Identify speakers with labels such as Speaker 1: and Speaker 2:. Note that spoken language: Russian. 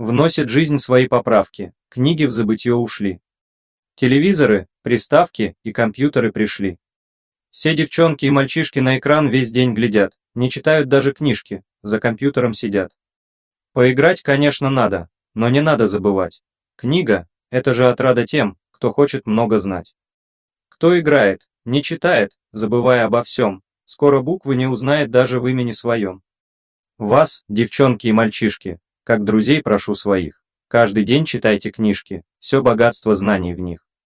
Speaker 1: Вносит жизнь свои поправки, книги в забытье ушли. Телевизоры, приставки и компьютеры пришли. Все девчонки и мальчишки на экран весь день глядят, не читают даже книжки, за компьютером сидят. Поиграть, конечно, надо, но не надо забывать. Книга – это же отрада тем, кто хочет много знать. Кто играет, не читает, забывая обо всем, скоро буквы не узнает даже в имени своем. Вас, девчонки и мальчишки, как друзей прошу своих, каждый день читайте книжки, все богатство знаний в них.